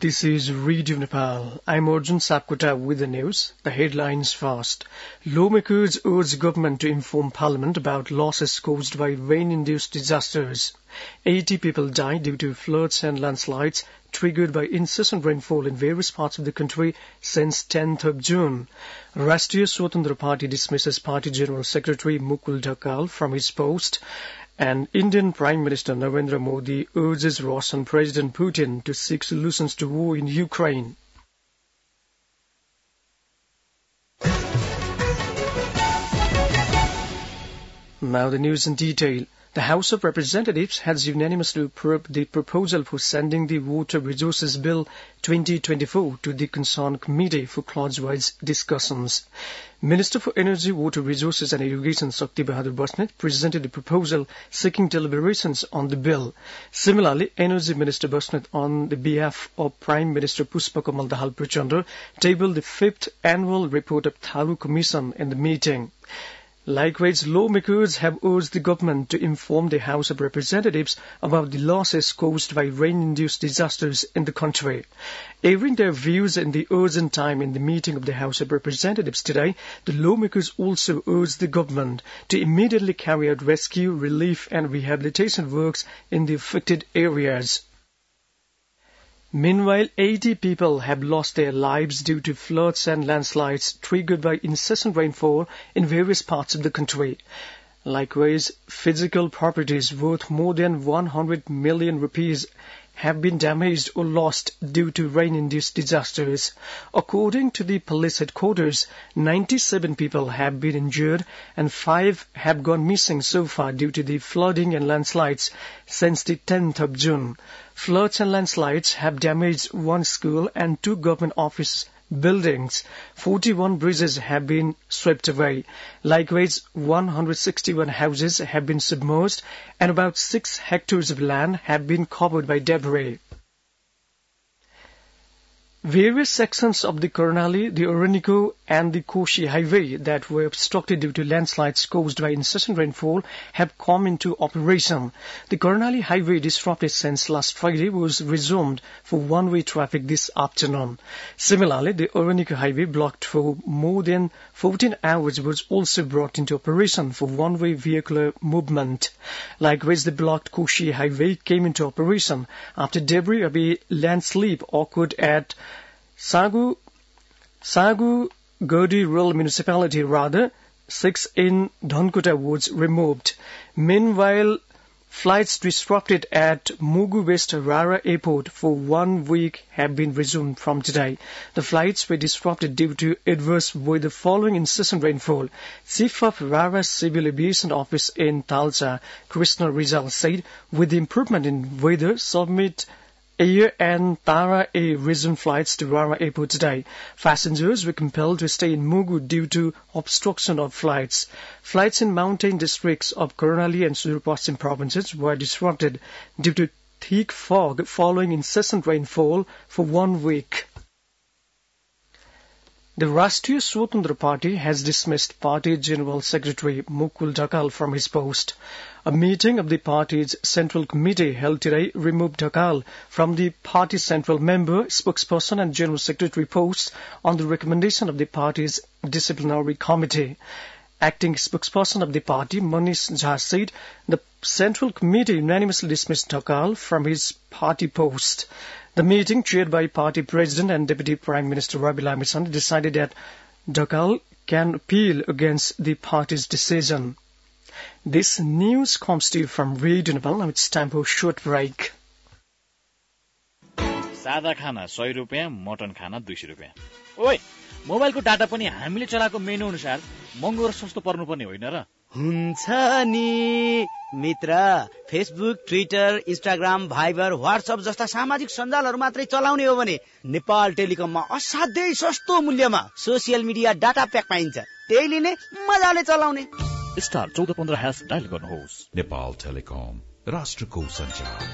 This is Radio Nepal. I'm Arjun Sapkota with the news. The headlines first. Lawmakers urge government to inform Parliament about losses caused by rain-induced disasters. 80 people died due to floods and landslides triggered by incessant rainfall in various parts of the country since 10th of June. Rashtriya Swatantra Party dismisses Party General Secretary Mukul Dhakal from his post. And Indian Prime Minister Narendra Modi urges Russian President Putin to seek solutions to war in Ukraine. Now the news in detail. The House of Representatives has unanimously approved the proposal for sending the Water Resources Bill 2024 to the concerned committee for clause-wise discussions. Minister for Energy, Water Resources and Irrigation Shakti Bahadur Basnet presented the proposal seeking deliberations on the bill. Similarly, Energy Minister Basnet on the behalf of Prime Minister Pushpa Kamal Dahal Prachanda tabled the 5th annual report of Tharu Commission in the meeting. Likewise, lawmakers have urged the government to inform the House of Representatives about the losses caused by rain-induced disasters in the country. Airing their views in the urgent time in the meeting of the House of Representatives today, the lawmakers also urged the government to immediately carry out rescue, relief and rehabilitation works in the affected areas. Meanwhile, 80 people have lost their lives due to floods and landslides triggered by incessant rainfall in various parts of the country. Likewise, physical properties worth more than 100 million rupees have been damaged or lost due to rain-induced disasters. According to the police headquarters, 97 people have been injured and 5 have gone missing so far due to the flooding and landslides since the 10th of June. Floods and landslides have damaged 1 school and 2 government office buildings. 41 bridges have been swept away. Likewise, 161 houses have been submerged and about 6 hectares of land have been covered by debris. Various sections of the Karnali, the Oranico and the Koshi highway that were obstructed due to landslides caused by incessant rainfall have come into operation. The Karnali highway disrupted since last Friday was resumed for one-way traffic this afternoon. Similarly, the Oranico highway blocked for more than 14 hours was also brought into operation for one-way vehicular movement. Likewise, the blocked Koshi highway came into operation after debris of a landslip occurred at Sagu Godi Rural Municipality, 6 in Dhankota Woods removed. Meanwhile, flights disrupted at Mugu West Rara Airport for 1 week have been resumed from today. The flights were disrupted due to adverse weather following incessant rainfall. Chief of Rara Civil Aviation Office in Talcha, Krishna Rizal, said with the improvement in weather, Summit Air and Tara Air resumed flights to Rara Airport today. Passengers were compelled to stay in Mugu due to obstruction of flights. Flights in mountain districts of Karnali and Sudur-Paschim provinces were disrupted due to thick fog following incessant rainfall for 1 week. The Rashtriya Swatantra Party has dismissed Party General Secretary Mukul Dhakal from his post. A meeting of the party's Central Committee held today removed Dhakal from the party central member, spokesperson and General Secretary posts on the recommendation of the party's Disciplinary Committee. Acting spokesperson of the party, Manish Jha, said the Central Committee unanimously dismissed Dhakal from his party post. The meeting, chaired by Party President and Deputy Prime Minister Ravi Lamitschand, decided that Dhakal can appeal against the party's decision. This news comes to you from Radio Nepal. Now it's time for a short break. सादा खाना 100 रुपैयाँ, mutton खाना 200 रुपैयाँ. ओइ, मोबाइलको data पनि हामीले चलाएको मेनु अनुसार महँगो र सस्तो पर्नुपर्ने होइन र? हुन्छ नि मित्र. Facebook, Twitter, Instagram, Viber, WhatsApp जस्ता सामाजिक सञ्जालहरू मात्रै चलाउने हो भने नेपाल टेलिकममा असाध्यै सस्तो मूल्यमा सोशल मिडिया डाटा प्याक पाइन्छ. त्यही लिने, मजाले चलाउने. स्टार 1415# डायल गर्नुहोस्. नेपाल टेलिकम, राष्ट्रको सञ्चार.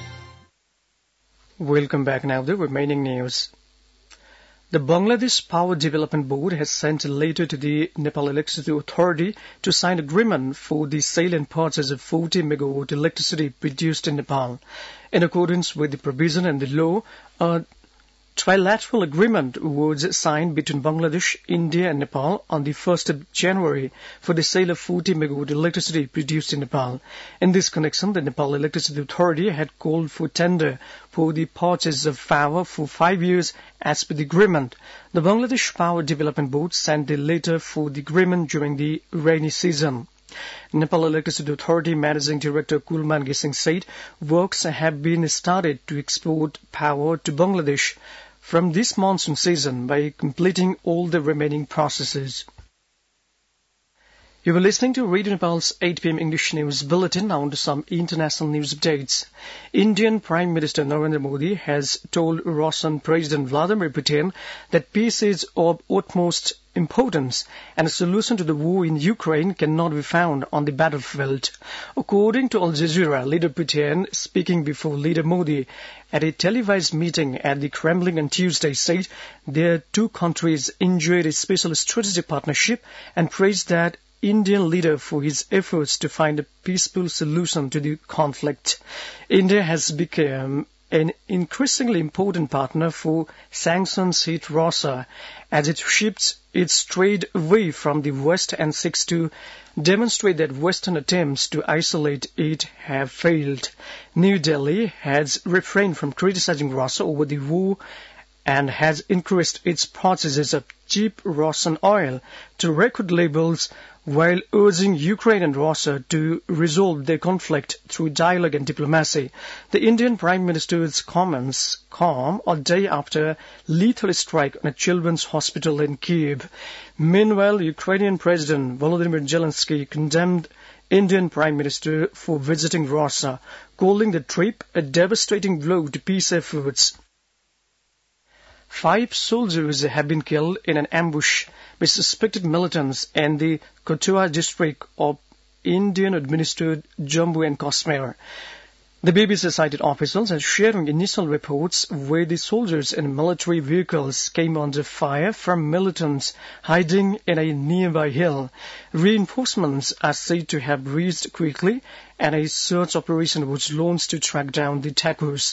Welcome back now. The remaining news. The Bangladesh Power Development Board has sent a letter to the Nepal Electricity Authority to sign agreement for the sale and purchase of 40 megawatt electricity produced in Nepal. In accordance with the provision in the law, a trilateral agreement was signed between Bangladesh, India and Nepal on the 1st of January for the sale of 40 megawatt electricity produced in Nepal. In this connection, the Nepal Electricity Authority had called for tender for the purchase of power for 5 years as per the agreement. The Bangladesh Power Development Board sent the letter for the agreement during the rainy season. Nepal Electricity Authority Managing Director Kulman Gising said works have been started to export power to Bangladesh from this monsoon season by completing all the remaining processes. You were listening to Radio Nepal's 8 p.m. English News Bulletin. Now on to some international news updates. Indian Prime Minister Narendra Modi has told Russian President Vladimir Putin that peace is of utmost importance and a solution to the war in Ukraine cannot be found on the battlefield. According to Al Jazeera, Leader Putin, speaking before Leader Modi at a televised meeting at the Kremlin on Tuesday, said their two countries enjoyed a special strategic partnership and praised that Indian leader for his efforts to find a peaceful solution to the conflict. India has become an increasingly important partner for sanctions-hit Russia as it shifts its trade away from the West and seeks to demonstrate that Western attempts to isolate it have failed. New Delhi has refrained from criticizing Russia over the war and has increased its purchases of cheap Russian oil to record levels while urging Ukraine and Russia to resolve their conflict through dialogue and diplomacy. The Indian Prime Minister's comments come a day after lethal strike on a children's hospital in Kyiv. Meanwhile, Ukrainian President Volodymyr Zelensky condemned Indian Prime Minister for visiting Russia, calling the trip a devastating blow to peace efforts. 5 soldiers have been killed in an ambush by suspected militants in the Kathua district of Indian-administered Jammu and Kashmir. The BBC cited officials as sharing initial reports where the soldiers and military vehicles came under fire from militants hiding in a nearby hill. Reinforcements are said to have reached quickly, and a search operation was launched to track down the attackers.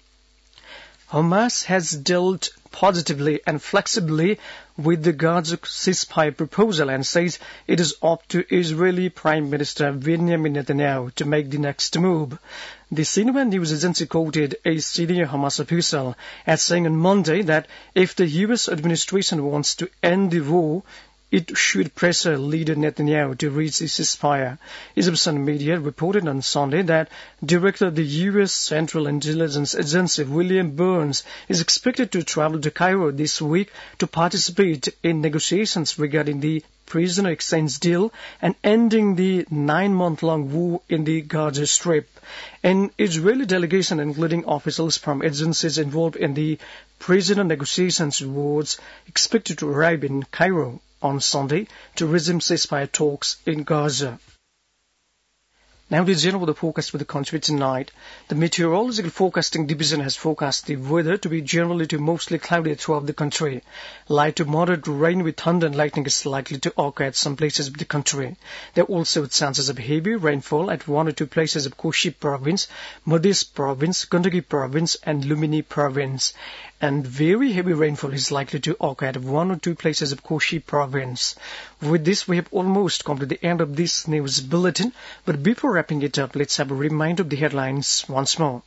Hamas has dealt positively and flexibly with the Gaza ceasefire proposal and says it is up to Israeli Prime Minister Benjamin Netanyahu to make the next move. The CNN news agency quoted a senior Hamas official as saying on Monday that if the U.S. administration wants to end the war, it should pressure leader Netanyahu to reach a ceasefire. Egyptian media reported on Sunday that Director of the U.S. Central Intelligence Agency William Burns is expected to travel to Cairo this week to participate in negotiations regarding the prisoner exchange deal and ending the 9-month-long war in the Gaza Strip. An Israeli delegation, including officials from agencies involved in the prisoner negotiations, was expected to arrive in Cairo on Sunday to resume ceasefire talks in Gaza. Now the general weather forecast for the country tonight. The Meteorological Forecasting Division has forecast the weather to be generally to mostly cloudy throughout the country. Light to moderate rain with thunder and lightning is likely to occur at some places of the country. There are also chances of heavy rainfall at 1 or 2 places of Koshi Province, Madhya Province, Gandaki Province and Lumini Province. And very heavy rainfall is likely to occur at 1 or 2 places of Koshi Province. With this, we have almost come to the end of this news bulletin. But before wrapping it up, let's have a reminder of the headlines once more.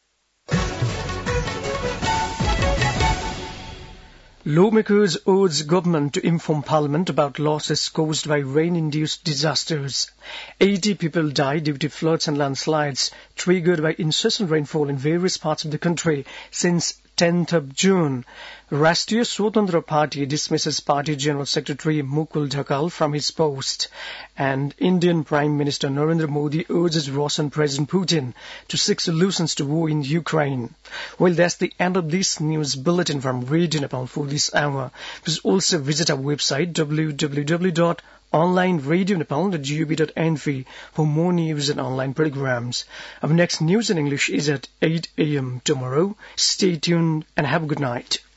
Lawmakers urge government to inform Parliament about losses caused by rain-induced disasters. 80 people died due to floods and landslides triggered by incessant rainfall in various parts of the country since 10th of June. Rashtriya Swatantra Party dismisses Party General Secretary Mukul Dhakal from his post. And Indian Prime Minister Narendra Modi urges Russian President Putin to seek solutions to war in Ukraine. Well, that's the end of this news bulletin from Radio Nepal for this hour. Please also visit our website www.onlineradionepal.gov.nv for more news and online programs. Our next news in English is at 8 a.m. tomorrow. Stay tuned and have a good night.